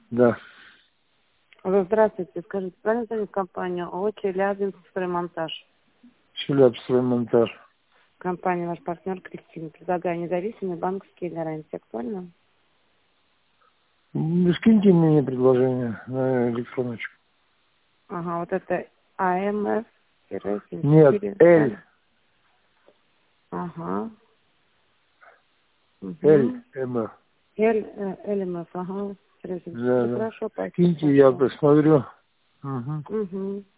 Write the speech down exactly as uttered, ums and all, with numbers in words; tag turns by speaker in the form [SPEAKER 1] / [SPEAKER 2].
[SPEAKER 1] Да.
[SPEAKER 2] Алло, здравствуйте. Скажите, правильно зовут компанию ООО «Челябинскстроймонтаж»?
[SPEAKER 1] Челябинскстроймонтаж.
[SPEAKER 2] Компания ваш партнер Кристина. Предлагаю независимые банковские гарантии. Актуально?
[SPEAKER 1] Ну, скиньте мне предложение на электроночку.
[SPEAKER 2] Ага, вот это АМФ
[SPEAKER 1] Нет, Л.
[SPEAKER 2] Ага.
[SPEAKER 1] Л,
[SPEAKER 2] Угу.
[SPEAKER 1] МФ.
[SPEAKER 2] Л, э, ЛМФ, ага.
[SPEAKER 1] Да, да.
[SPEAKER 2] Хорошо, спасибо
[SPEAKER 1] Скиньте, я
[SPEAKER 2] большое.
[SPEAKER 1] посмотрю. Угу.
[SPEAKER 2] Угу.